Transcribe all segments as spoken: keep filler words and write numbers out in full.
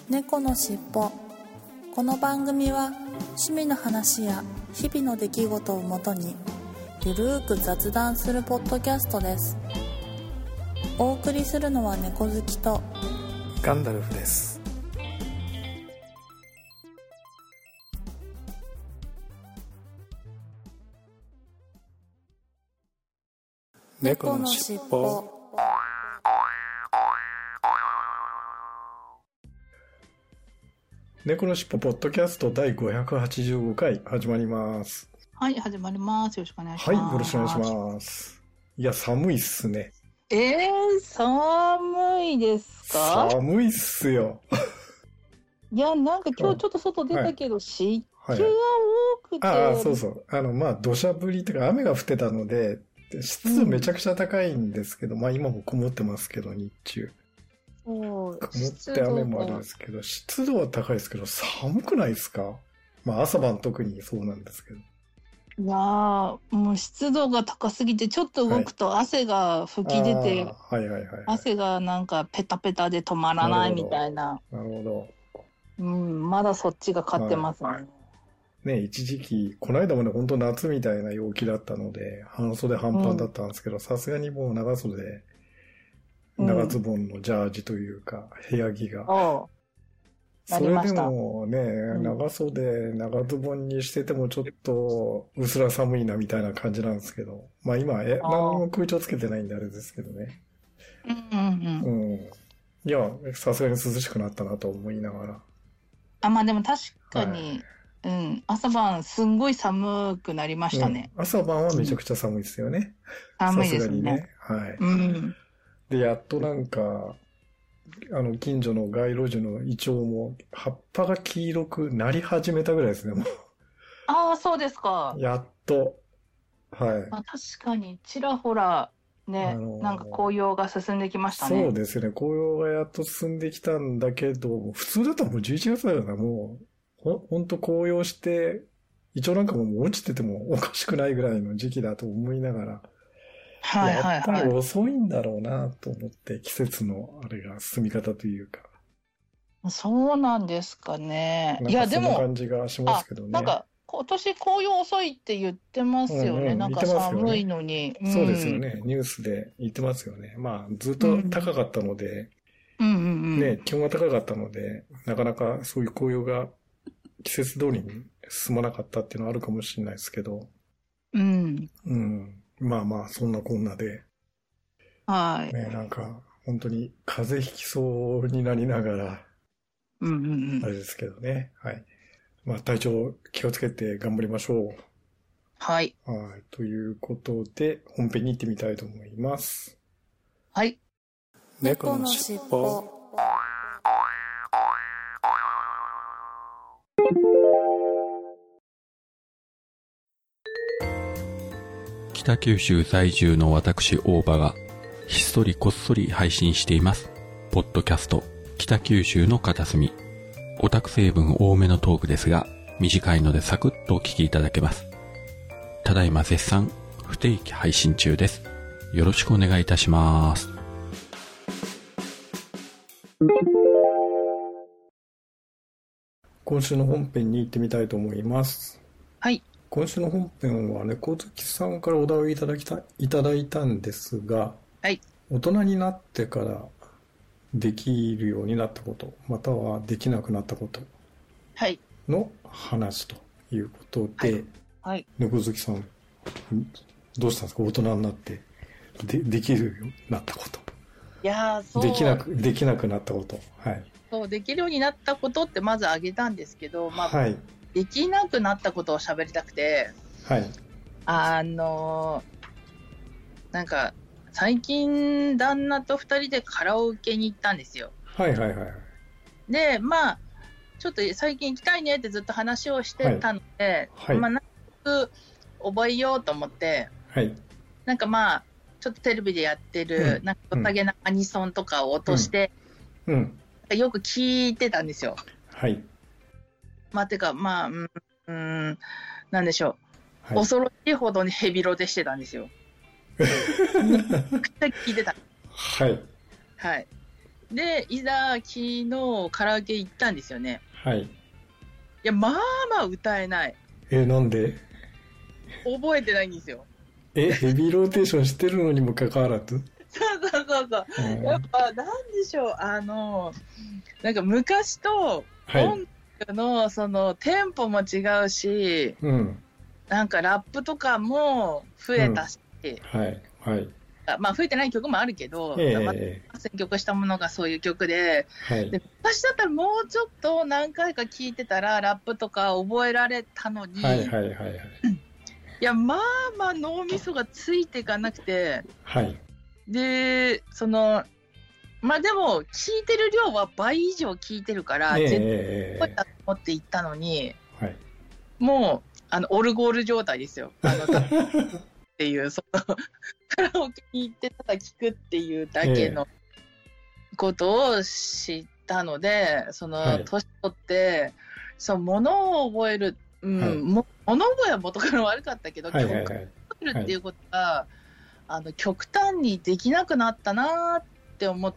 猫のしっぽ。この番組は趣味の話や日々の出来事をもとにゆるーく雑談するポッドキャストです。お送りするのは猫好きとガンダルフです。 猫のしっぽ。 猫のしっぽポッドキャスト第ごひゃくはちじゅうごかい始まります。 はい、始まります。よろしくお願いします。 はい、よろしくお願いします。いや、寒いっすね。 えー、寒いですか？ 寒いっすよ。 いや、なんか今日ちょっと外出たけど、湿気が多くて。 ああ、そうそう。あの、まあ、土砂降りとか雨が降ってたので、湿度めちゃくちゃ高いんですけど、うん、まあ今も曇ってますけど、日中。曇って雨もあるんですけど、湿度は高いですけど、寒くないですか？まあ朝晩特にそうなんですけど。 いやー、もう湿度が高すぎて、ちょっと動くと汗が吹き出て、 はい、はいはいはいはい、 汗がなんかペタペタで止まらないみたいな。 なるほど。 うん、まだそっちが勝ってますね。はいね、一時期、この間もね、本当夏みたいな陽気だったので、半袖半パンだったんですけど、さすがにもう長袖で、長ズボンのジャージというか、部屋着が。 うんそれでもね、うん、長袖、長ズボンにしててもちょっと、うすら寒いなみたいな感じなんですけど、まあ今、え、何にも空調つけてないんであれですけどね。 うんうんうん。 うん。いや、さすがに涼しくなったなと思いながら。 あ、まあでも確かに、はい、うん、朝晩すんごい寒くなりましたね。 うん、朝晩はめちゃくちゃ寒いですよね。 うん、寒いですね。 さすがにね。はい。 うん。 で、やっとなんか、あの、近所の街路樹のイチョウも、葉っぱが黄色くなり始めたぐらいですね、もう。 ああ、そうですか。 やっと。はい。 まあ、確かに、ちらほら、ね、あのー、なんか紅葉が進んできましたね。 そうですね、紅葉がやっと進んできたんだけど、普通だったらもうじゅういちがつだよな、もう、ほ、ほんと紅葉して、イチョウなんかも落ちててもおかしくないぐらいの時期だと思いながら、 はいはいはい。 やっぱり遅いんだろうなと思って、季節のあれが進み方というか。 そうなんですかね。 いや、でも。そんな感じがしますけどね。 なんか、今年紅葉遅いって言ってますよね。うんうん、なんか寒いのに、 ねうん。そうですよね。ニュースで言ってますよね。まあ、ずっと高かったので、 うんうんうん、 ね、気温が高かったので、なかなかそういう紅葉が季節通りに進まなかったっていうのはあるかもしれないですけど。 うん。 うん。まあまあ、そんなこんなで。 はい。 ね、なんか、本当に風邪ひきそうになりながら、 うんうんうん。 あれですけどね。はい。まあ、体調気をつけて頑張りましょう。 はい。 はい。ということで、本編に行ってみたいと思います。 はい。 猫のしっぽ。 北九州在住の私大場がひっそりこっそり配信していますポッドキャスト北九州の片隅。オタク成分多めのトークですが短いのでサクッとお聞きいただけます。ただいま絶賛不定期配信中です。よろしくお願いいたします。 今週の本編に行ってみたいと思います。 はい。 今週の本編は猫好きさんからお題をいただきたいただいたんですが、 はい、 大人になってからできるようになったことまたはできなくなったことの話ということで、 はいはい、 猫好きさんどうしたんですか？大人になってでできるようになったこと。 いやそうできなくできなくなったこと、はい、 そうできるようになったことってまず挙げたんですけど、まあはい、 できなくなったことを喋りたくて、 はい、 あのなんか最近旦那とふたりでカラオケに行ったんですよ。 はいはいはい。 でまあちょっと最近行きたいねってずっと話をしてたので、はい、まあなんとなく覚えようと思って、 はい、 なんかまあちょっとテレビでやってる、うん、なんか良さげなアニソンとかを落として、 うんうん、 よく聞いてたんですよ。 はい。 まあてかまあうん、うん、なんでしょう、はい、恐ろしいほどにヘビロテしてたんですよ。めちゃくちゃ聞いてた。 はい。 はい。 で、いざ昨日カラオケ行ったんですよね。 はい。いや、まあまあ歌えない。 え、なんで？ 覚えてないんですよ。 え、ヘビーローテーションしてるのにもかかわらず？ そうそうそうそう。うん、やっぱ、なんでしょう、あの、なんか昔と音楽のそのテンポも違うし、 うん、 なんかラップとかも増えたし、 うん、はい、はい。 まあ増えてない曲もあるけど、 えー、 選曲したものがそういう曲で、 はい、 で昔だったらもうちょっと何回か聴いてたらラップとか覚えられたのに、 はいはいはいはい。 いや、まあまあ脳みそがついていかなくて、 はい。 で、その、まあでも、聴いてる量は倍以上聴いてるから、絶対だと思って行ったのに、 はい、 もう、あの、オルゴール状態ですよ。あの、っていう、その、カラオケに行ってただ聴くっていうだけのことを知ったので、その、年取って、そう、物を覚える、うん、はい、も物覚えは元から悪かったけど、曲を覚えるっていうことが、はいあの極端にできなくなったなって思って。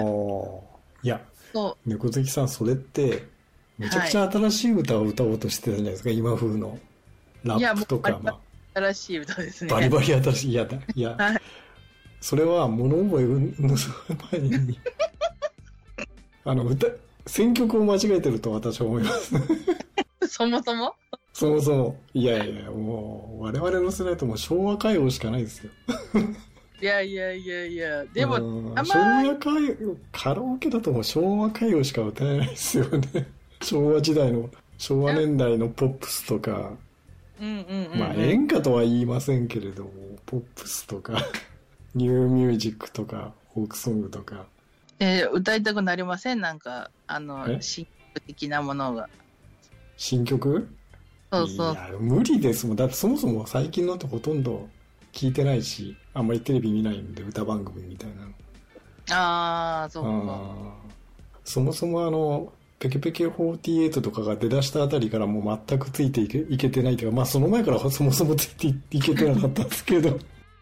いや、猫好きさん、それってめちゃくちゃ新しい歌を歌おうとしてたじゃないですか、はい、今風のラップとか。いや、もう、まあ、新しい歌ですね。 バリバリ新しい。いやだ、いや、はい、それは物覚えの前にあの歌選曲を間違えてると私は思いますそもそもそもそも、いやいや、もう、我々の世代とも昭和歌謡しかないですよ。 いやいやいやいや、でも、 昭和歌謡、カラオケだともう昭和歌謡しか歌えないですよね。昭和時代の、昭和年代のポップスとか、 うんうんうんうん、 まあ演歌とは言いませんけれども、ポップスとか、ニューミュージックとか、フォークソングとか。 えー、歌いたくなりません？なんか、あの、新曲的なものが。 新曲？ そうそう。 いや、無理ですもん。だってそもそも最近のってほとんど聞いてないし、あんまりテレビ見ないんで、歌番組みたいなの。 ああ、そうか。 そもそもあの、ペケペケフォーティーエイトとかが出だしたあたりからもう全くついていけ、いけてないというか、まあその前からそもそもついていけてなかったんですけど。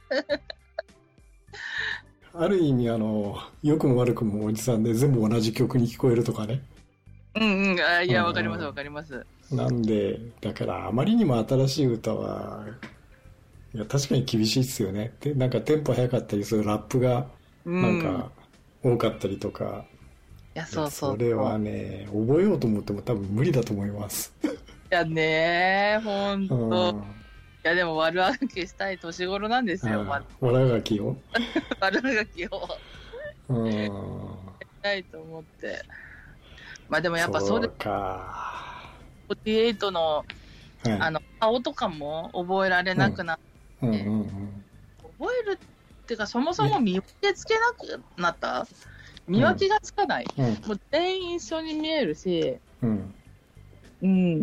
ある意味あの、良くも悪くもおじさんで全部同じ曲に聞こえるとかね。 うんうん、あいや、わかりますわかります。 なんで、だからあまりにも新しい歌は、いや確かに厳しいですよね。で、なんかテンポ早かったりするラップが、なんか多かったりとか。うん、いや、そうそう。 それはね、覚えようと思っても多分無理だと思います。 いやねー、ほんと。うん、いや、でも悪あがきしたい年頃なんですよ、ま、 悪あがきを悪あがきを。 うん。やりたいと思って。まあでもやっぱそうです。 そうか。 フォーティーエイトの、はい、あの、顔とかも覚えられなくなって、うんうんうんうん、覚えるっていうか、そもそも見分けつけなくなった、ね、見分けがつかない。うん、もう全員一緒に見えるし、うん、うん、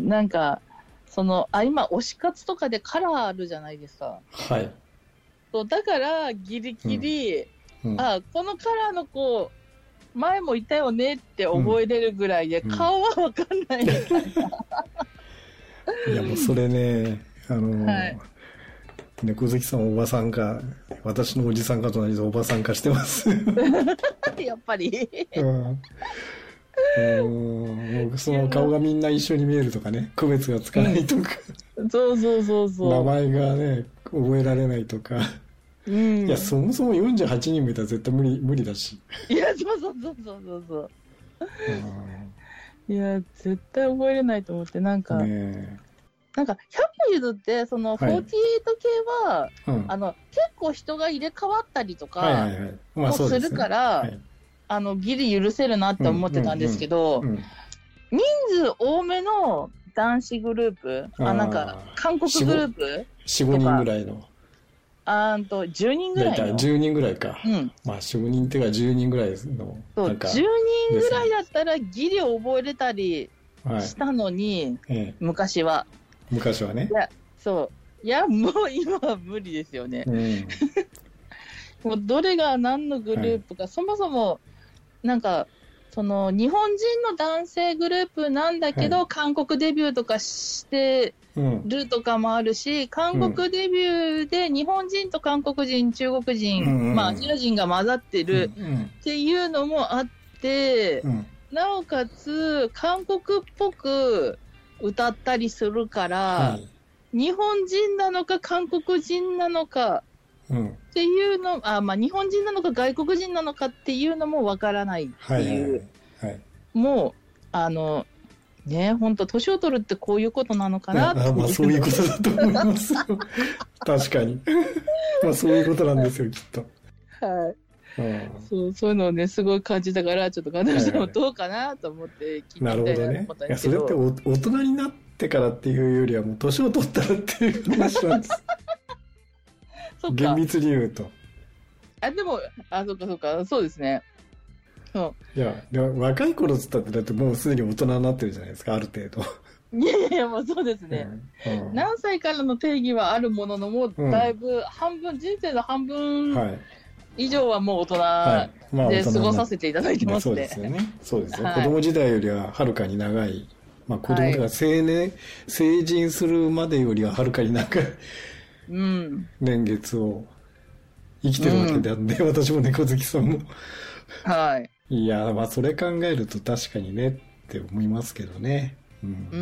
なんか、その、あ、今、推し活とかでカラーあるじゃないですか。 はい。 そうだから、ギリギリ、うんうん、あ、このカラーの子、前もいたよねって覚えれるぐらいで、うん、顔はわかんないみたいな。 いやもうそれね、あの、はい、猫好きさんおばさんか、私のおじさんかと同じでおばさん化してます。 やっぱり。 うん。うん、その顔がみんな一緒に見えるとかね、区別がつかないとか。 そうそうそうそう。 名前がね、覚えられないとか。うん、いや、そもそもよんじゅうはちにんもいたら絶対無理、無理だし。 いや、そうそうそうそうそうそう。いや、絶対覚えれないと思って、なんか、ね、なんか、ひゃっぽ譲って、その、フォーティーエイト系は、はいうん、あの、結構人が入れ替わったりとか、もするから、あの、ギリ許せるなって思ってたんですけど、うんうんうん、人数多めの男子グループ、あ、なんか、韓国グループ ?よん、 ごにんぐらいの。 あーと、じゅうにんぐらいの。 じゅうにんぐらいか。うん。まあ、よんにんっていうかじゅうにんぐらいの。 そう、じゅうにんぐらいだったらギリ覚えれたりしたのに、はいええ、昔は。 昔はね。 いや、そう。いや、もう今は無理ですよね。うん、もうどれが何のグループか、はい、そもそも、なんか、その、日本人の男性グループなんだけど、はい、韓国デビューとかして、るとかもあるし、うん、韓国デビューで日本人と韓国人、中国人、うんうん、まあアジア人が混ざってるっていうのもあって、うん、なおかつ韓国っぽく歌ったりするから、はい、日本人なのか韓国人なのかっていうの、うん、あ、まあ、日本人なのか外国人なのかっていうのもわからないっていう、はいはいはい、もうあのね、本当年を取るってこういうことなのかなって。 あ、まあそういうことだと思いますよ。確かに。まあそういうことなんですよ、きっと。 はい。そう、そういうのをね、すごい感じたから、ちょっと私もどうかなと思って聞いてみたいなと思ったんですけど。 なるほどね。いや、それって大人になってからっていうよりは、もう年を取ったらっていう話なんです。そっか。厳密に言うと。 あ、でも、あ、そっかそっか、そうですね。 そう。いや、でも若い頃っつったって、だってもうすでに大人になってるじゃないですか、ある程度。 いやいや、もうそうですね、うんうん。何歳からの定義はあるものの、もうだいぶ半分、うん、人生の半分、はい以上はもう大人で過ごさせていただいてますね。はい、まあ、そうですよね。 そうですね、はい。子供時代よりははるかに長い。まあ子供が青年、はい、成人するまでよりははるかに長い、うん、年月を生きてるわけであって、うん、私も猫好きさんも。はい。いや、まあそれ考えると確かにねって思いますけどね。うん。うん、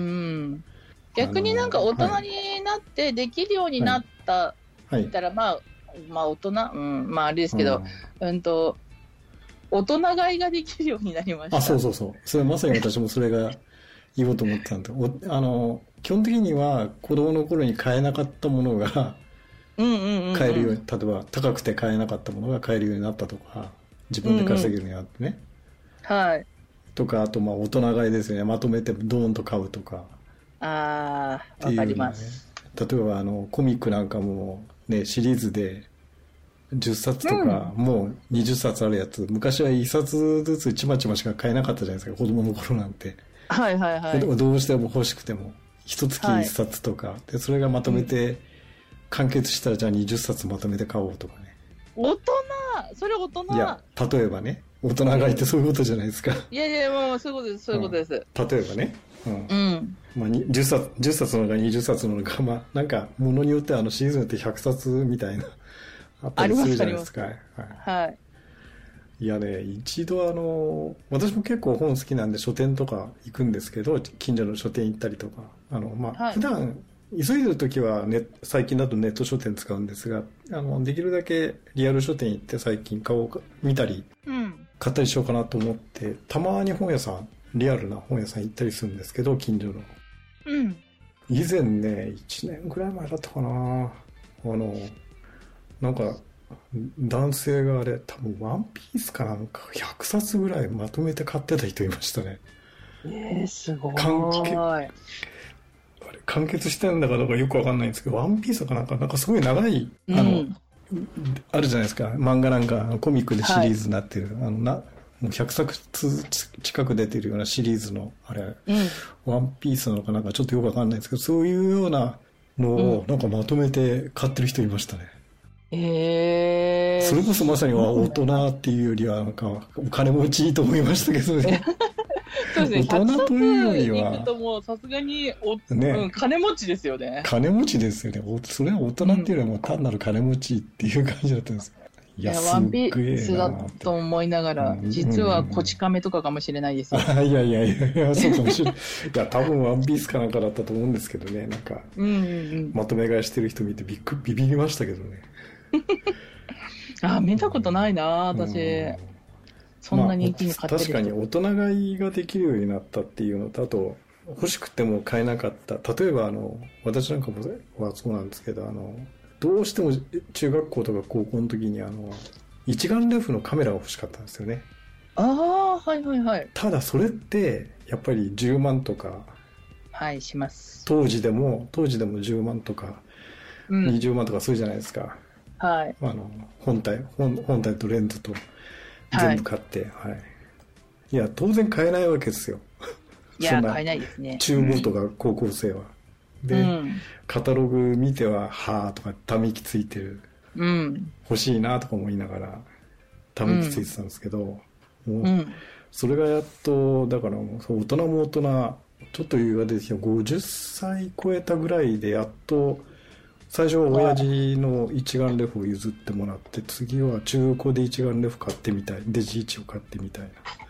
逆になんか大人になってできるようになった、はい、言ったらまあ、まあ大人、うん、まああれですけど、うん、うんと、大人買いができるようになりました。 あ、そうそうそう。それまさに私もそれが言おうと思ってたんで、おあの、基本的には子供の頃に買えなかったものが、うんうんうんうん、買えるように、例えば高くて買えなかったものが買えるようになったとか、自分で稼げるようになってね。うんうん、はい。とか、あとまあ大人買いですよね。まとめてドーンと買うとか。 ああ、わかります。 例えばあの、コミックなんかも、ね、シリーズでじゅっさつとか、うん、もうにじゅっさつあるやつ、昔はいっさつずつちまちましか買えなかったじゃないですか、子供の頃なんて。はいはいはい。でもどうしても欲しくても、一月いっさつとか、はい、で、それがまとめて、完結したらじゃあにじゅっさつまとめて買おうとかね。 大人それ大人いや、例えばね、大人買いってそういうことじゃないですか。 いやいや、もうそういうことです、そういうことです。 うん、例えばね。うん。うん、まあ、じゅっさつ、じゅっさつの中にじゅっさつの中、まあ、なんか、ものによってはあのシーズンってひゃくさつみたいな、あったりするじゃないですか。はい。はい。いやね、一度あの、私も結構本好きなんで書店とか行くんですけど、近所の書店行ったりとか、あの、まあ、はい、普段、急いでるときはネ、最近だとネット書店使うんですが、あの、できるだけリアル書店行って最近買おうか、見たり、うん、買ったりしようかなと思って、たまに本屋さん、リアルな本屋さん行ったりするんですけど、近所の。うん。以前ね、いちねんぐらい前だったかな。あの、なんか、男性があれ、多分ワンピースかなんかひゃくさつぐらいまとめて買ってた人いましたね。 えー、すごい。 完結してんだかどうかよくわかんないんですけど、ワンピースかなんか、なんかすごい長い、あの、うん、あるじゃないですか。漫画なんか、コミックでシリーズになってる。はい、あの、な、もうひゃくさつ近く出てるようなシリーズの、あれ、うん、ワンピースなのかなんかちょっとよくわかんないんですけど、そういうようなのを、なんかまとめて買ってる人いましたね。へ、えー、それこそまさには大人っていうよりは、なんか、お金持ちと思いましたけどね。 そうですね、大人というよりは。行くともうさすがにお、ね、うん、金持ちですよね。 金持ちですよね。それは大人っていうよりはもう単なる金持ちっていう感じだったんです。うん、いや、 ワンピースだと思いながら、うん、実はこち亀とかかもしれないですよ。 うん、いやいやいやいや、そうかもしれない。いや、多分ワンピースかなんかだったと思うんですけどね、なんか、うんうんうん、まとめ買いしてる人見てびっくビビりましたけどね。 あ、見たことないな、私。うん、そんなに一気に買ってる人、 まあ、確かに大人買いができるようになったっていうのと、あと、欲しくても買えなかった。例えば、あの、私なんかもはそうなんですけど、あの、どうしても中学校とか高校の時に、あの、一眼レフのカメラが欲しかったんですよね。 ああ、はいはいはい。 ただそれって、やっぱりじゅうまんとか、 はい、します。 当時でも、当時でもじゅうまんとか、うん、にじゅうまんとかするじゃないですか。はい。あの、本体、本、本体とレンズと全部買って、はい。はい、いや、当然買えないわけですよ。 いや、買えないですね。 中坊とか高校生は。うん、で、うん、カタログ見ては、はぁとか、ため息ついてる。うん。欲しいなとか思いながら、ため息ついてたんですけど、うん、もう、うん、それがやっと、だからもう、大人も大人、ちょっと余裕が出てきて、ごじゅっさい超えたぐらいで、やっと、最初は親父の一眼レフを譲ってもらって、次は中古で一眼レフ買ってみたい。デジいちを買ってみたいな。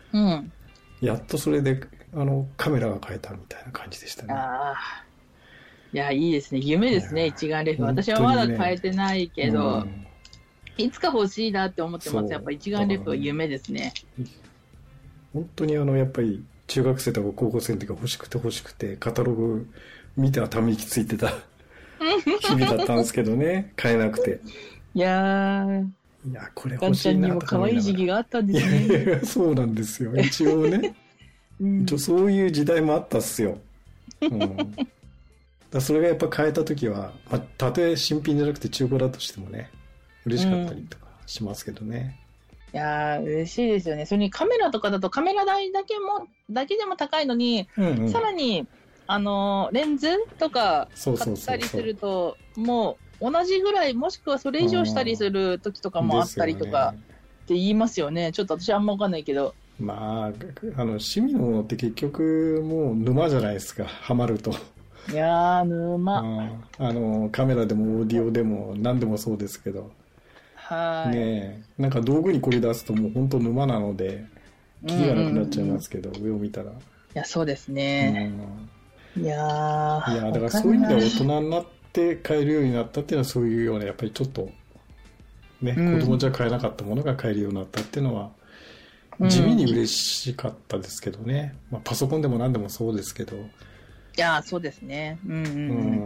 うん。 やっとそれで、あの、カメラが変えたみたいな感じでしたね。 ああ。いや、いいですね。夢ですね、一眼レフ。私はまだ変えてないけど、うん、いつか欲しいなって思ってます。やっぱ一眼レフは夢ですね。 本当にあの、やっぱり中学生とか高校生の時が欲しくて欲しくて、カタログ見てはため息ついてた日々だったんですけどね、買えなくて。 いやー。 いや、これ欲しいなとか。 ガンちゃんにも可愛い時期があったんですね。 いやいや、そうなんですよ。一応ね。うん、一応そういう時代もあったっすよ。うん、だそれがやっぱ変えた時は、まあ、たとえ新品じゃなくて中古だとしてもね、嬉しかったりとかしますけどね。 うん、いやー、嬉しいですよね。それにカメラとかだとカメラ代だけも、だけでも高いのに、うんうん、さらに、あのー、レンズとか買ったりすると、もう同じぐらい、もしくはそれ以上したりする時とかもあったりとかって言いますよね。ちょっと私あんまわかんないけど。 まあ、あの、趣味のものって結局もう沼じゃないですか、ハマると。 いやー、沼。 あの、カメラでもオーディオでも何でもそうですけど。 はい。 ねえ、なんか道具にこれ出すともう本当沼なので、キリがなくなっちゃいますけど、うんうんうん、上を見たら。いや、そうですね。うん、いやー。 いや、だからそういう意味では大人になって買えるようになったっていうのはそういうような、やっぱりちょっと、ね、うん、子供じゃ買えなかったものが買えるようになったっていうのは、地味に嬉しかったですけどね。まあ、パソコンでも何でもそうですけど。 いや、そうですね。うんうん、うん。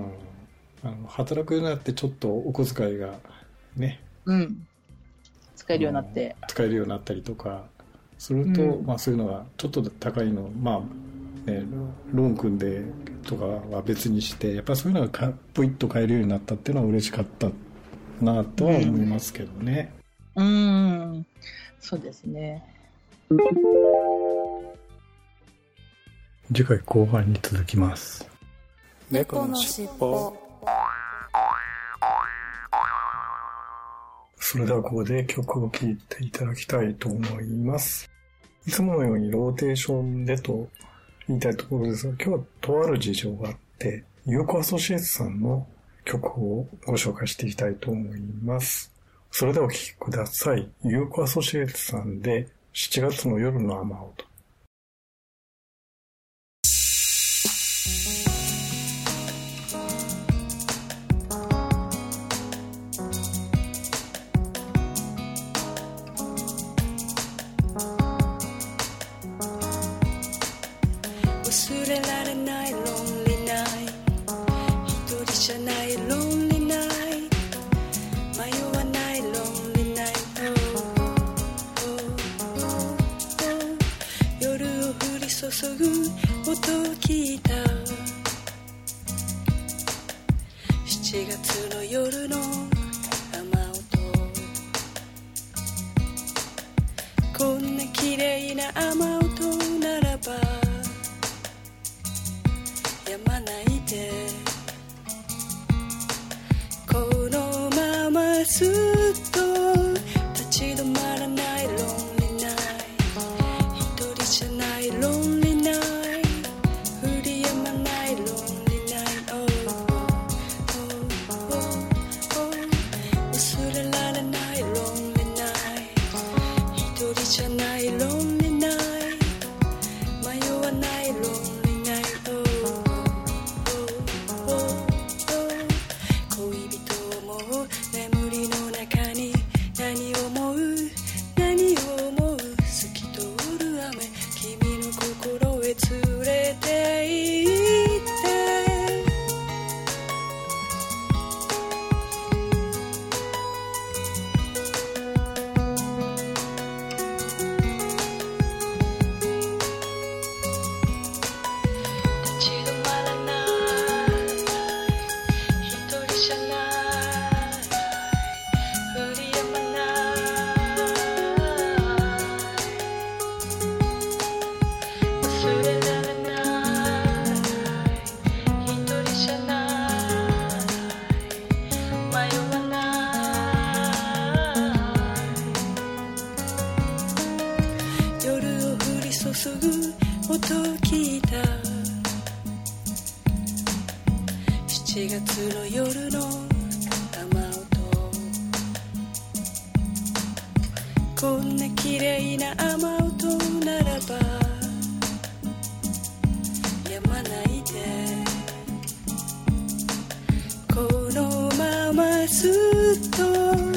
あの働くようになってちょっとお小遣いがね。 うん。使えるようになって。 使えるようになったりとかすると、うん、まあそういうのがちょっと高いの、まあ、ね、ローン組んでとかは別にして、やっぱりそういうのがポイッと買えるようになったっていうのは嬉しかったなとは思いますけどね。 うん、うん、そうですね。 次回後半に続きます。 猫のしっぽ。 それではここで曲を聴いていただきたいと思います。いつものようにローテーションでと言いたいところですが、今日はとある事情があって、ユーコアソシエイツさんの曲をご紹介していきたいと思います。それではお聴きください。ユーコアソシエイツさんでしちがつの夜の雨音。 忘れられない Lonely Night 一人じゃない Lonely Night 迷わない Lonely Night、oh, oh, oh, oh、 夜を降り注ぐ音を聞いたしちがつの夜の雨音、こんな綺麗な雨音ならばやまないで、このままずっと立ち止まらない Lonely Night 一人じゃない Lonely Night 降りやまない Lonely Night、 oh, oh, oh, oh、 忘れられない Lonely Night 一人じゃない Lonely Night 迷わない Lonely Night、oh、眠りの中に何を思う何を思う、透き通る雨、君の心へ連れて行って立ち止まらない一人じゃない注ぐ音を聞いたしちがつの夜の雨音、 こんな綺麗な雨音ならばやまないでこのままずっと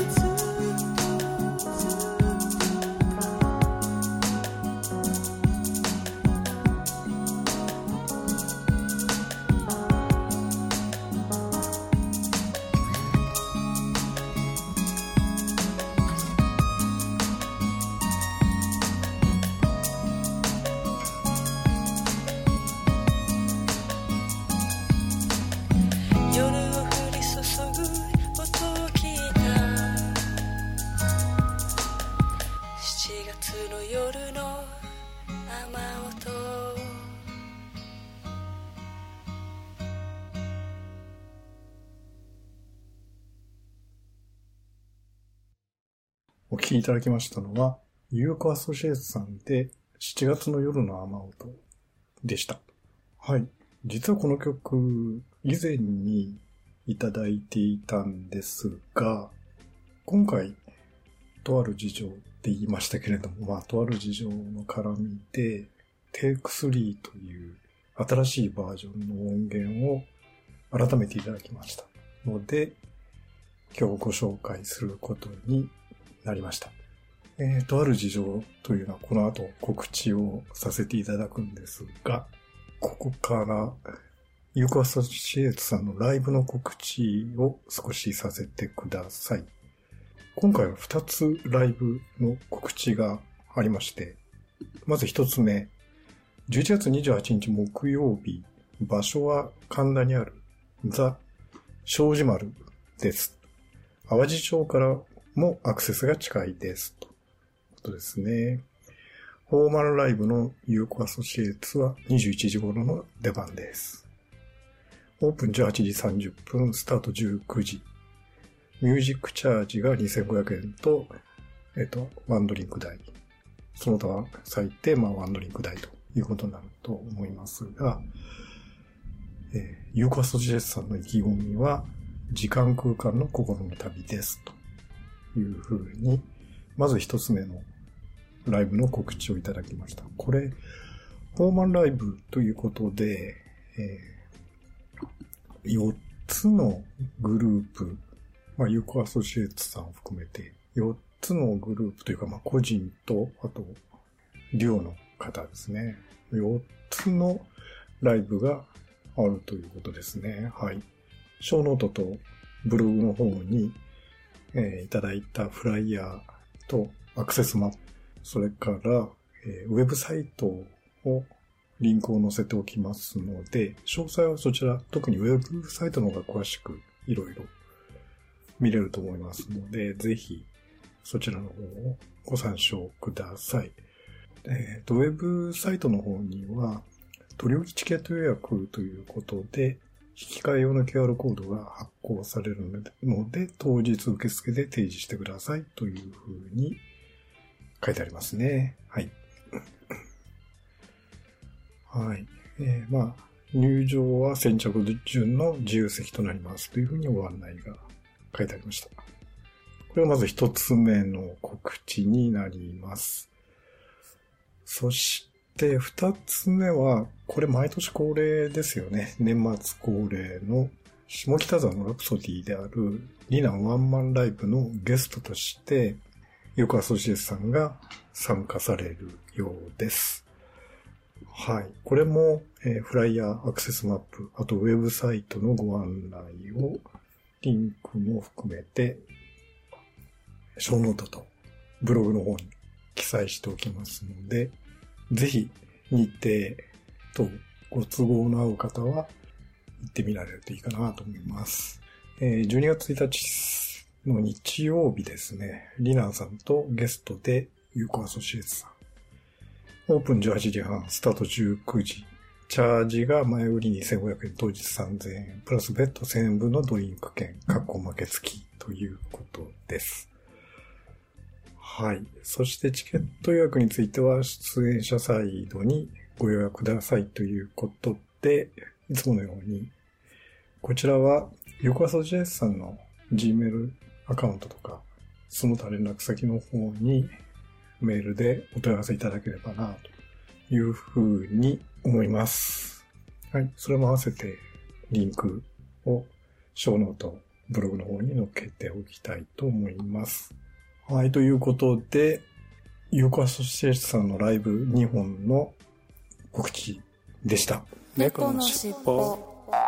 お聴きいただきましたのは、ユーコアソシエイツさんでしちがつの夜の雨音でした。はい。実はこの曲、以前にいただいていたんですが、今回、とある事情って言いましたけれども、まあ、とある事情の絡みで、テイクスリーという新しいバージョンの音源を改めていただきましたので、今日ご紹介することになりました。えー、とある事情というのはこの後告知をさせていただくんですが、ここからユーコアソシエイツさんのライブの告知を少しさせてください。今回はふたつライブの告知がありまして、まずひとつめ、じゅういちがつにじゅうはちにち木曜日、場所は神田にあるザ・庄司丸です。淡路町からもアクセスが近いです。ということですね。フォーマルライブのユーコアソシエイツはにじゅういちじ頃の出番です。オープンじゅうはちじさんじゅっぷん、スタートじゅうくじ。ミュージックチャージがにせんごひゃくえんと、えっと、ワンドリンク代。その他最低、まあワンドリンク代ということになると思いますが、えー、ユーコアソシエイツさんの意気込みは、時間空間の心の旅です。というふうに、まず一つ目のライブの告知をいただきました。これ、フォーマルライブということで、えー、よっつのグループ、まあ、ユーコアソシエイツさんを含めて、よっつのグループというか、まあ、個人と、あと、デュオの方ですね。よっつのライブがあるということですね。はい。ショーノートとブログの方に、えー、いただいたフライヤーとアクセスマップ、それから、えー、ウェブサイトをリンクを載せておきますので、詳細はそちら、特にウェブサイトの方が詳しくいろいろ見れると思いますので、ぜひそちらの方をご参照ください。えーと、ウェブサイトの方には、取り置きチケット予約ということで、引き換え用の キューアール コードが発行されるので、当日受付で提示してくださいというふうに書いてありますね。はい。はい。えー、まあ、入場は先着順の自由席となりますというふうにご案内が書いてありました。これはまず一つ目の告知になります。そして、で、二つ目は、これ毎年恒例ですよね。年末恒例の下北沢のラプソディであるリナワンマンライブのゲストとして、ユーコアソシエイツさんが参加されるようです。はい。これも、えー、フライヤー、アクセスマップ、あとウェブサイトのご案内を、リンクも含めて、ショーノートとブログの方に記載しておきますので、ぜひ日程とご都合の合う方は行ってみられるといいかなと思います。えー、じゅうにがつついたちの日曜日ですね、リナーさんとゲストでユーコアソシエイツさん。オープンじゅうはちじはん、スタートじゅうくじ。チャージが前売りにせんごひゃくえん、当日さんぜんえん、プラス別途せんえん分のドリンク券、かっこ負け付きということです。はい。そしてチケット予約については出演者サイドにご予約くださいということで、いつものように、こちらはユーコアソシエイツさんの Gmail アカウントとか、その他連絡先の方にメールでお問い合わせいただければな、というふうに思います。はい。それも合わせて、リンクを、ショーノート、ブログの方に載っけておきたいと思います。はい。ということで、ユーコアソシエーションさんのライブにほんの告知でした。 猫のしっぽ。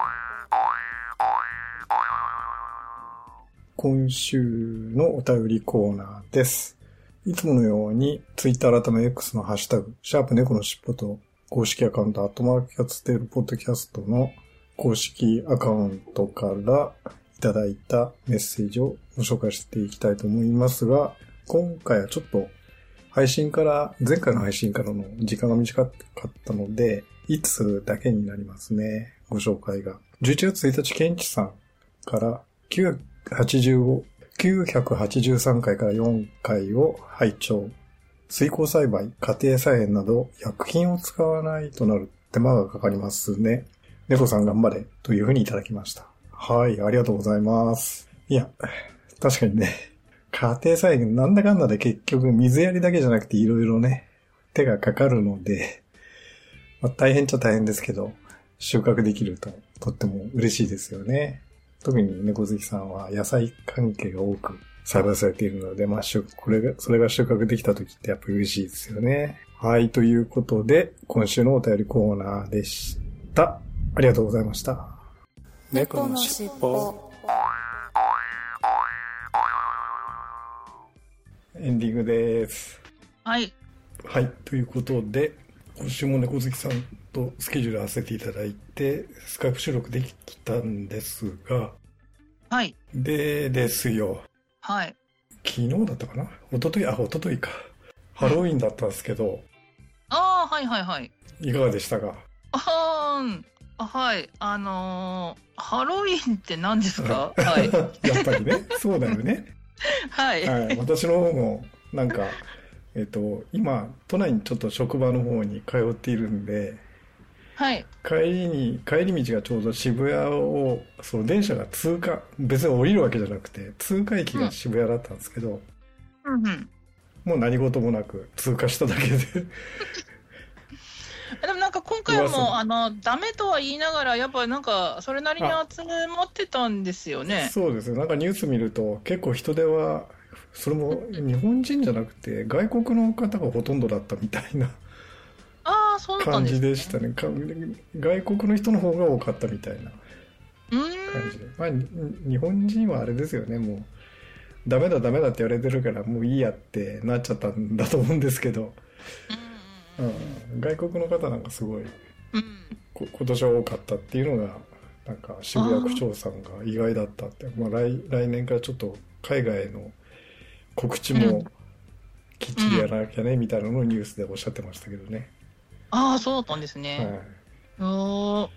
今週のお便りコーナーです。いつものように、ツイッター改め X のハッシュタグ、シャープ猫のしっぽと、公式アカウント、アットマークキャツテールポッドキャストの公式アカウントからいただいたメッセージをご紹介していきたいと思いますが、今回はちょっと配信から、前回の配信からの時間が短かったので、いつつだけになりますね。ご紹介が。じゅういちがつついたち、ケンチさんからきゅうひゃくはちじゅうご、きゅうひゃくはちじゅうさんかいからよんかいを拝聴。水耕栽培、家庭菜園など薬品を使わないとなる手間がかかりますね。猫さん頑張れというふうにいただきました。はい、ありがとうございます。いや、確かにね、家庭菜園なんだかんだで結局水やりだけじゃなくていろいろね、手がかかるので、まあ、大変っちゃ大変ですけど、収穫できるととっても嬉しいですよね。特に猫好きさんは野菜関係が多く栽培されているので、まあ、これが、それが収穫できた時ってやっぱり嬉しいですよね。はい、ということで、今週のお便りコーナーでした。ありがとうございました。 猫のしっぽ。 エンディングです。 はい。 はい、ということで、今週も猫好きさんとスケジュール合わせていただいて、スカイプ収録できたんですが、 はい。 でですよ。 はい。 昨日だったかな？一昨日、あ、一昨日か。ハロウィンだったんですけど。 ああ、はいはいはい。 いかがでしたか？ ああ、はい。あのー、ハロウィンって何ですか？はい。 やっぱりね、そうだよね。 はい、 はい。私の方も、なんか、えっと、今、都内にちょっと職場の方に通っているんで、 はい。 帰りに、帰り道がちょうど渋谷を、その電車が通過、別に降りるわけじゃなくて、通過駅が渋谷だったんですけど、 うんうん、 もう何事もなく通過しただけで。 でもなんか今回も、あの、ダメとは言いながら、やっぱりなんか、それなりに集まってたんですよね。 そうですね。なんかニュース見ると、結構人出は、それも日本人じゃなくて、外国の方がほとんどだったみたいな。 ああ、そうだったんですね。 感じでしたね。外国の人の方が多かったみたいな感じで。まあ、日本人はあれですよね、もう、ダメだダメだって言われてるから、もういいやってなっちゃったんだと思うんですけど、うんうん、外国の方なんかすごい、うん、今年は多かったっていうのが、なんか渋谷区長さんが意外だったって、まあ、来, 来年からちょっと海外への告知もきっちりやらなきゃね、みたいなのをニュースでおっしゃってましたけどね。 ああ、そうだったんですね。 はい、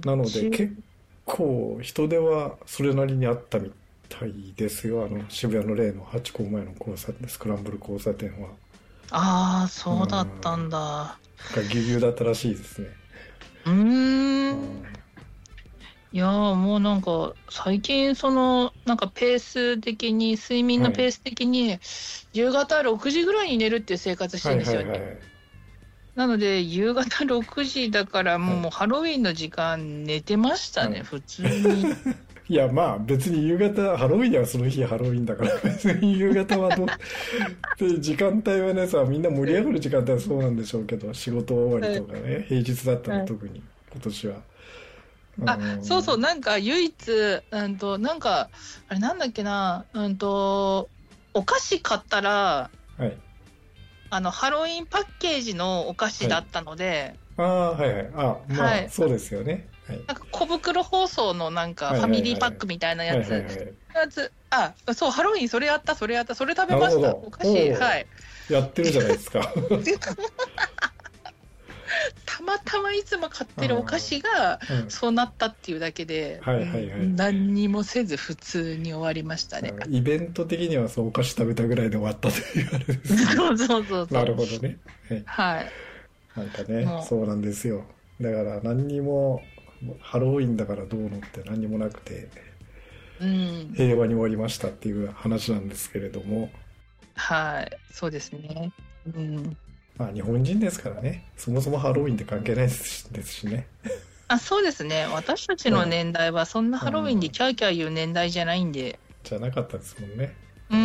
なので結構人出はそれなりにあったみたいですよ。あの渋谷の例のハチ公前の交差点、スクランブル交差点は。 ああ、そうだったんだ。 うん、ぎゅうぎゅうだったらしいですね。 うーん。うん、いやーもうなんか最近そのなんかペース的に睡眠のペース的に、はい、夕方ろくじぐらいに寝るっていう生活してるんですよね。はいはいはい、なので夕方ろくじだからもう、はい、もうハロウィンの時間寝てましたね、はい、普通に。 いやまあ別に夕方、ハロウィンはその日ハロウィンだから別に夕方はどうで時間帯はねさ、みんな盛り上がる時間帯はそうなんでしょうけど、仕事終わりとかね、はい、平日だったの、はい、特に今年は。 あ、そうそう、なんか唯一、うんと、なんか、あれなんだっけな、うんと、お菓子買ったら、 はい、 あの、ハロウィンパッケージのお菓子だったので、 はい、ああ、はいはい。あ、まあ、はい、そうですよね。はい、 なんか小袋包装のなんかファミリーパックみたいなやつ。やつ、あ、そう、ハロウィンそれやった、それやった、それ食べました。お菓子、はい。 やってるじゃないですか。 たまたまいつも買ってるお菓子がそうなったっていうだけで、 はいはいはい、 何にもせず普通に終わりましたね。 イベント的にはそうお菓子食べたぐらいで終わったというあれです、ね、 そうそうそうそう。なるほどね。 はい。はい、 なんかね、そうなんですよ。だから何にもハロウィンだからどうのって何にもなくて、うん、平和に終わりましたっていう話なんですけれども。 はい、そうですね。 うん。 まあ日本人ですからね。そもそもハロウィンって関係ないですしね。 あ、そうですね。私たちの年代はそんなハロウィンでキャーキャー言う年代じゃないんで。 じゃなかったですもんね。 うん。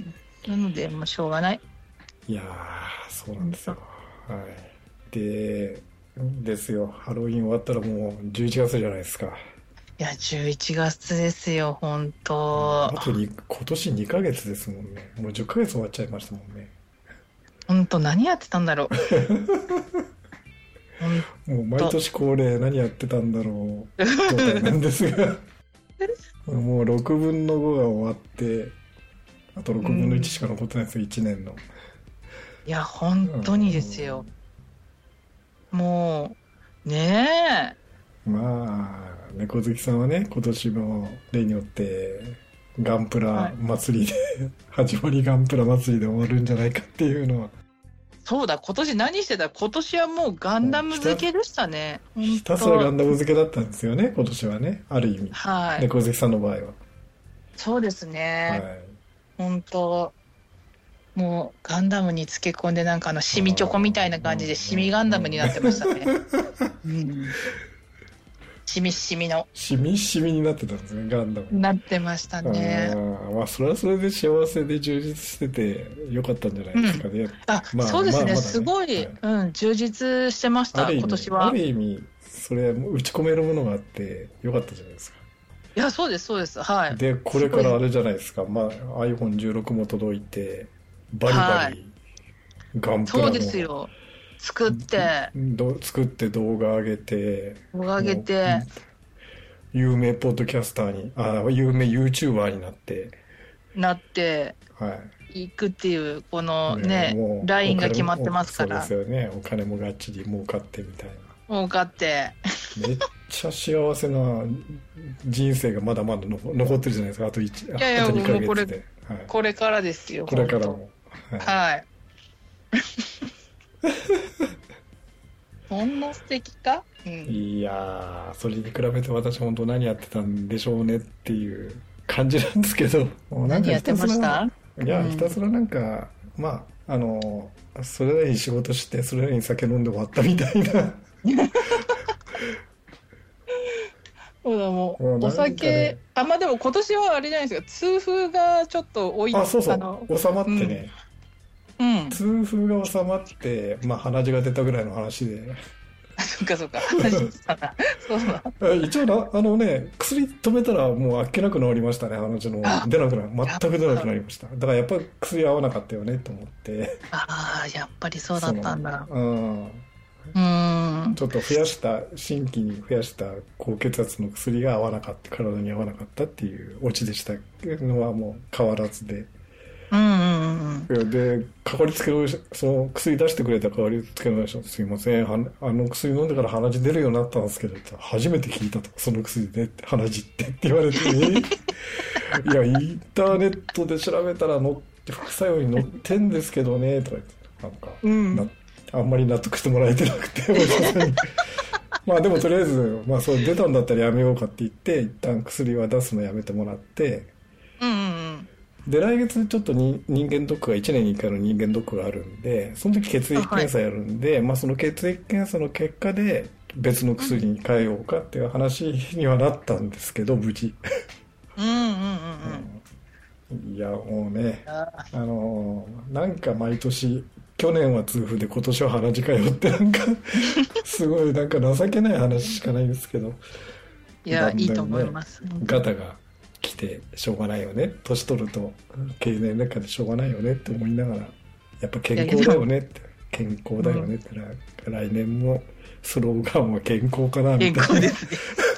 なので、もうしょうがない。 いやー、そうなんですよ。はい。で、ですよ。ハロウィン終わったらもうじゅういちがつじゃないですか。 いや、じゅういちがつですよ、ほんと。 あとに、今年にかげつですもんね。もうじゅっかげつ終わっちゃいましたもんね。 ほんと、何やってたんだろう。もう毎年恒例何やってたんだろう状態なんですがもうろくぶんのごが終わってあとろくぶんのいちしか残ってないですよ、うん、いちねんの。 いや本当にですよ、うん、もうねえまあ猫好きさんはね今年の例によってガンプラ祭りで、はい、始まりガンプラ祭りで終わるんじゃないかっていうのは。 そうだ、今年何してた？今年はもうガンダム付けでしたね。 ひたすらガンダム付けだったんですよね、今年はね、ある意味。はい。猫好きさんの場合は。 そうですね。はい。本当もうガンダムに漬け込んでなんかあのシミチョコみたいな感じでシミガンダムになってましたね。うん。しみしみのしみしみになってたんですね、ガンダムなってましたね。 あまあそれはそれで幸せで充実しててよかったんじゃないですかね、うん、 あ、まあ、そうですね、まあまだねすごい、はい、うん、充実してました今年は。 ある意味それ打ち込めるものがあってよかったじゃないですか。 いやそうですそうです、はい。 でこれからあれじゃないですか、まあ、アイフォンじゅうろく も届いてバリバリ、はい、ガンプラもそうですよ、作って作って動画上げて動画上げて有名ポッドキャスターにあ有名 YouTuber になってなっていくっていうこのねねラインが決まってますから。 そうですよね、お金もがっちり儲かってみたいな。 儲かってめっちゃ幸せな人生がまだまだの残ってるじゃないですか。あといち、いやいや、あとにかげつでもうこれ、はい、これからですよ。 これからもはい、はいそんな素敵か、うん、 いやーそれに比べて私本当何やってたんでしょうねっていう感じなんですけど。 何やってました？ いや、ひたすらなんか、うん、まああのそれなりに仕事してそれなりに酒飲んで終わったみたいなそうだ、もうお酒、ね、あまあでも今年はあれじゃないですか、痛風がちょっと多い。 あそうそう収まってね、うんうん、痛風が収まって、まあ、鼻血が出たぐらいの話で。 そっかそっか、話したな。そうだ。一応な、あのね、薬止めたらもうあっけなく治りましたね、鼻血の。出なくなる。全く出なくなりました。だからやっぱり薬合わなかったよね、と思って。 ああ、やっぱりそうだったんだ。 うん。うんちょっと増やした、新規に増やした高血圧の薬が合わなかった、体に合わなかったっていうオチでしたのはもう変わらずで。 うんうんうん、 でかかりつけのその薬出してくれたかかりつけの人、すいません、あの薬飲んでから鼻血出るようになったんですけど、初めて聞いたと、その薬で鼻血ってって言われて、ね、いやインターネットで調べたらの副作用に載ってんですけどねとか言ってなんか、うん、なあんまり納得してもらえてなくてまあでもとりあえず、まあ、そう出たんだったらやめようかって言って一旦薬は出すのやめてもらって、 うんうんうんで来月ちょっとに人間ドックがいちねんにいっかいの人間ドックがあるんで、その時血液検査やるんで、はい、まあその血液検査の結果で別の薬に変えようかっていう話にはなったんですけど、無事。 うんうんうんうん。いやもうね、あのなんか毎年去年は痛風で今年は鼻血かよってなんかすごいなんか情けない話しかないんですけど。 いや、ね、いいと思います。 ガタが来てしょうがないよね、年取ると経年劣化でしょうがないよねって思いながら、やっぱ健康だよねって、健康だよねって、うん、来年もスローガンは健康かなみたいな。 健康ですね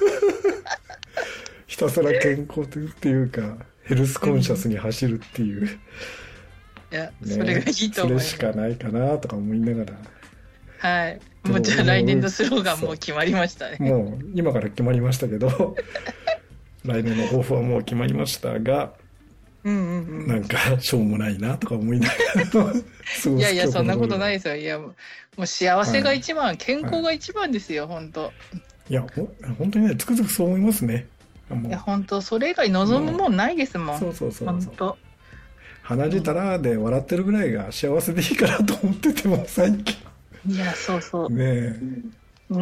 ひたすら健康っていうかヘルスコンシャスに走るっていう、うん、いや、ね、それがいいと思います。 それしかないかなとか思いながら。 はい、もうじゃあ来年のスローガンも決まりましたね。 もう今から決まりましたけど来年の抱負はもう決まりましたが、 うんうんうん、 なんかしょうもないなとか思いながらいやいやそんなことないですよ。いやもう幸せが一番、はい、健康が一番ですよ、はい、本当。 いやほ本当にね、つくづくそう思いますね。 いや本当それ以外望むもんないですもん、 うん、そうそうそうそう、 本当鼻血たらで笑ってるぐらいが幸せでいいかなと思ってても最近。 いや、そうそう。 ねえ。 うん。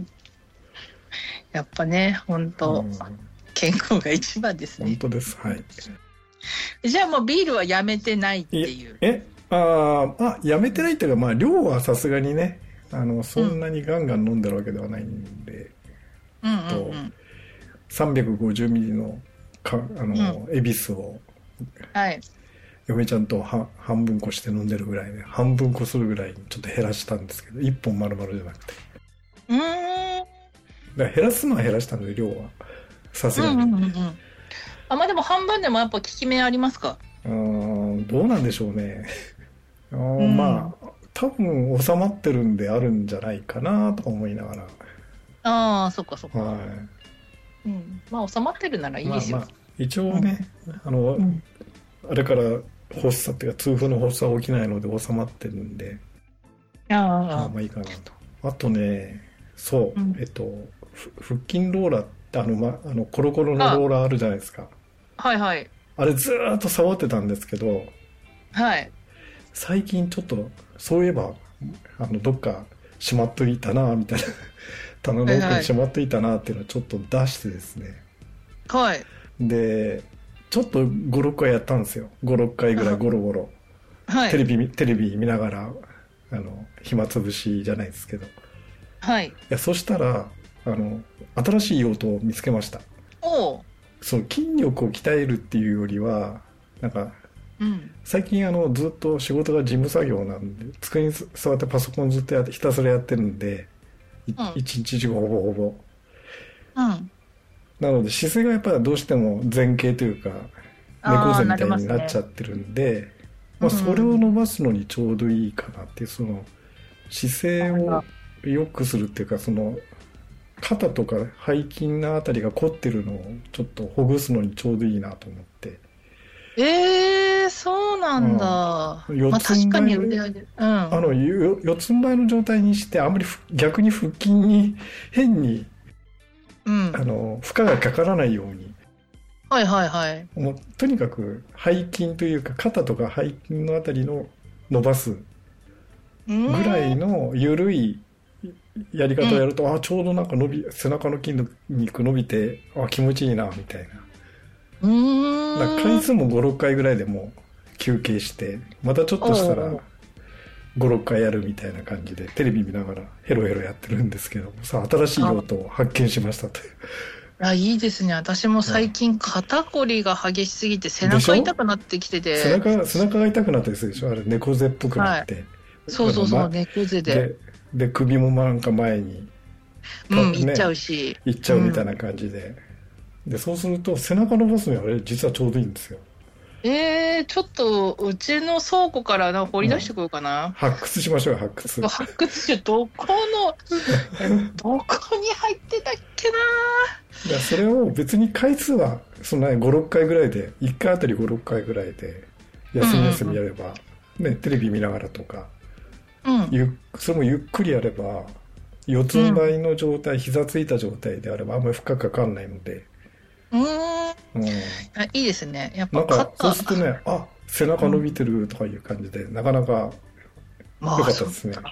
やっぱね、本当、うん、健康が一番ですね。 本当です。はい。 じゃあもうビールはやめてないっていう。 え、ああ、やめてないっていうか、まあ量はさすがにね、あのそんなにガンガン飲んでるわけではないんで、 うんうんうんうん、 さんびゃくごじゅうミリのかあの、うん、エビスを、 はい、 嫁ちゃんとは半分こして飲んでるぐらいで、半分こするぐらいにちょっと減らしたんですけど、いっぽん丸々じゃなくて。 うーん。 だから減らすのは減らしたので、量は。さすがに。 うんうんうんうん。あ、まあでも半分でもやっぱ効き目ありますか？ うーん、どうなんでしょうね。あ、うん、まあ、多分収まってるんであるんじゃないかなとか思いながら。 ああ、そっかそっか。 はい。 うん。まあ収まってるならいいですよ。まあまあ、 一応ね、うん、あの、うん、あれから発作っていうか痛風の発作は起きないので収まってるんで、 ああ、 まあまあいいかなと。あとね、そう、うん、えっと、腹筋ローラーってあの、ま、あのコロコロのローラーあるじゃないですか。 はいはい。 あれずーっと触ってたんですけど、 はい。 最近ちょっとそういえばあのどっかしまっといたなみたいな棚の奥にしまっといたなっていうのをちょっと出してですね。 はい。 でちょっとごろっかいやったんですよ。ごろっかいぐらいゴロゴロ、はい、テレビテレビ見ながらあの暇つぶしじゃないですけど、 はい。いやそしたらあの新しい用途を見つけました。 おう。 その筋力を鍛えるっていうよりはなんか、 うん、 最近あのずっと仕事が事務作業なんで机に座ってパソコンずっとやってひたすらやってるんで、うん、一日中ほぼほぼ、 うん、 なので姿勢がやっぱりどうしても前傾というか猫背みたいになっちゃってるんで、ね、まあ、それを伸ばすのにちょうどいいかなっていう、その姿勢を良くするっていうか、その肩とか背筋のあたりが凝ってるのをちょっとほぐすのにちょうどいいなと思って。 えー、そうなんだ。うん、まあ、確かに腕上げ、うん、 あの四つん這いの状態にしてあんまり逆に腹筋に変に、うん、あの負荷がかからないように、 はいはいはい、 もうとにかく背筋というか肩とか背筋のあたりの伸ばすぐらいの緩いやり方をやると、うん、あちょうどなんか伸び背中の筋肉伸びてあ気持ちいいなみたいな。 うーん、 だから回数もごろっかいぐらいでもう休憩してまたちょっとしたらごろっかいやるみたいな感じでテレビ見ながらヘロヘロやってるんですけど、さあ新しい用途を発見しましたという。 あ、いいですね。私も最近肩こりが激しすぎて背中痛くなってきてて、 背中背中が痛くなってるでしょ、あれ猫背っぽくなって、はい、 そうそうそう、ま、猫背でで首もなんか前に、 うん、いっちゃうしいっちゃうみたいな感じで、うん、でそうすると背中伸ばすにはあれ実はちょうどいいんですよ。 えー、ちょっとうちの倉庫からな掘り出してこようかな、うん、 発掘しましょうよ、発掘発掘してどこのどこに入ってたっけな。 いやそれを別に回数はそんなごろっかいぐらいでいっかいあたりごろっかいぐらいで休み休みやれば、うんうんうん、ね、テレビ見ながらとか、うん、ゆそれもゆっくりやれば四つん這いの状態、うん、膝ついた状態であればあんまり負荷かかんないので、 うーん、うん、いいですね。やっぱなんかそうするとね、あ背中伸びてるとかいう感じで、うん、なかなか良かったですね。はい、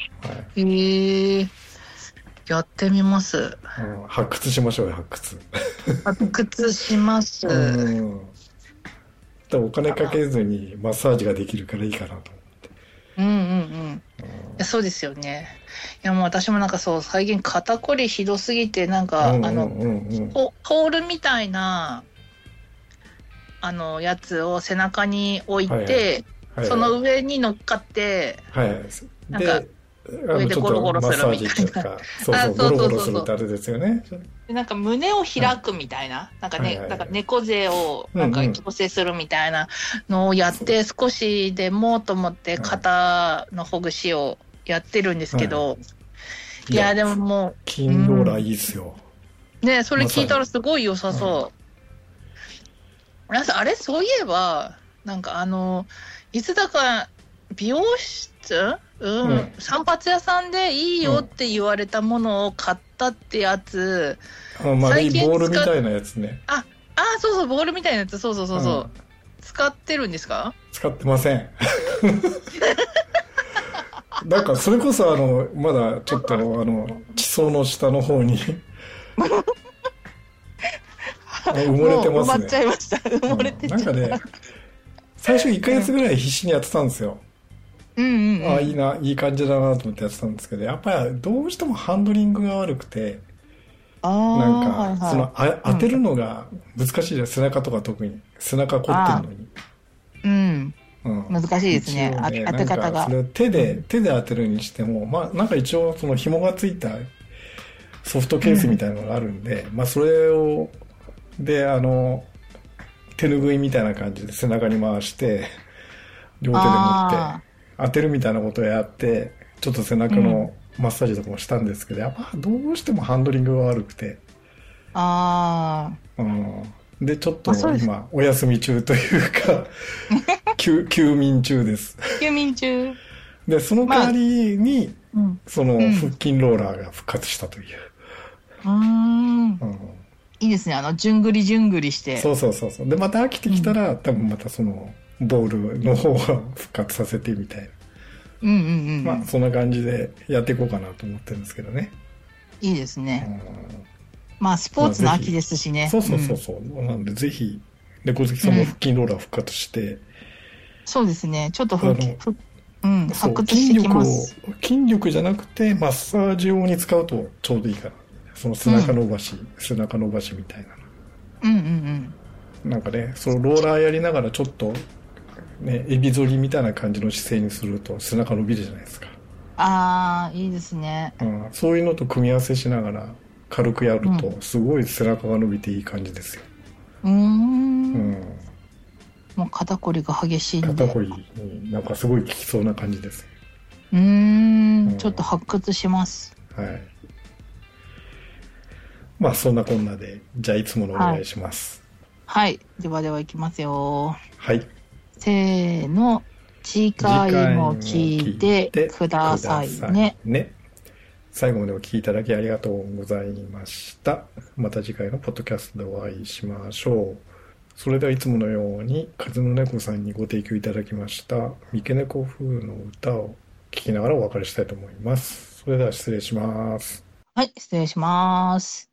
へー、やってみます、うん、 発掘しましょうよ、発掘発掘します、うん、 お金かけずにマッサージができるからいいかなと思って。 うんうんうん、いやそうですよね。いやもう私もなんかそう最近肩こりひどすぎてなんか、うんうんうんうん、あのポールみたいなあのやつを背中に置いて、はいはいはいはい、その上に乗っかって、はいはい、なんか上でゴロゴロするみたいな。 そうそう、ゴロゴロするってあれですよね。 でなんか胸を開くみたいな、はい、なんかね、はいはいはい、なんか猫背をなんか矯正するみたいなのをやって、うんうん、少しでもと思って肩のほぐしをやってるんですけど、はい、いやでももう筋ローラーいいっすよ、 うん、ね、それ聞いたらすごい良さそう、うん、あれそういえばなんかあのいつだか美容室、うんうん、散髪屋さんでいいよって言われたものを買ったってやつ、 うん、あ、丸いボールみたいなやつね。 ああ、そうそう、ボールみたいなやつ、そうそうそうそう、 使ってるんですか？ 使ってません。なんかそれこそあのまだちょっとあの地層の下の方に埋もれてますね。 埋まっちゃいました。埋もれてちゃった、 うん、なんかね、最初いっかげつぐらい必死にやってたんですよ。 うんうんうん、 ああいいな、いい感じだなと思ってやってたんですけど、やっぱりどうしてもハンドリングが悪くて、 あなんか、 はいはい、 そのあ当てるのが難しいじゃん、うん、背中とか特に背中凝ってるのに。 うんうん、難しいですね、ね、当て方が。 それ手で、手で当てるにしても、まあなんか一応その紐がついたソフトケースみたいなのがあるんで、うん、まあそれを、で、あの、手ぬぐいみたいな感じで背中に回して、両手で持って、当てるみたいなことをやって、ちょっと背中のマッサージとかもしたんですけど、やっぱどうしてもハンドリングが悪くて。 ああ。 うんで、ちょっと今、お休み中というか、休、休眠中です。 休眠中。 で、その代わりに、 まあうん、 その腹筋ローラーが復活したという。 うん。うん、いいですね。あの、じゅんぐりじゅんぐりして。 そうそうそうそう。で、また飽きてきたら、うん、多分またその、ボールの方は復活させてみたいな。 うんうんうん。 まあ、そんな感じでやっていこうかなと思ってるんですけどね。 いいですね。うんまあ、スポーツの秋ですしね。 そうそうそうそう。うん、なんで、ぜひ、猫好きさんも腹筋ローラー復活して、うん、 そうですね。ちょっと腹筋、うん、発掘してきます。 筋力じゃなくて、マッサージ用に使うとちょうどいいから。その背中伸ばし、うん、背中伸ばしみたいな。 うんうんうん。なんかね、そのローラーやりながらちょっと、ね、エビ反りみたいな感じの姿勢にすると背中伸びるじゃないですか。 ああ、いいですね。 うん。そういうのと組み合わせしながら、軽くやるとすごい背中が伸びていい感じですよ。 うーん。うん。もう肩こりが激しいんで。 肩こりになんかすごい効きそうな感じです。 うーん。うん、ちょっと発掘します。 はい。まあそんなこんなで、じゃあいつものお願いします。 はい。はい、ではではいきますよ。 はい。 せーの。次回も聞いてくださいね。 ね。最後までお聞きいただきありがとうございました。また次回のポッドキャストでお会いしましょう。それではいつものように、風の猫さんにご提供いただきました、三毛猫風の歌を聴きながらお別れしたいと思います。それでは失礼します。 はい、失礼します。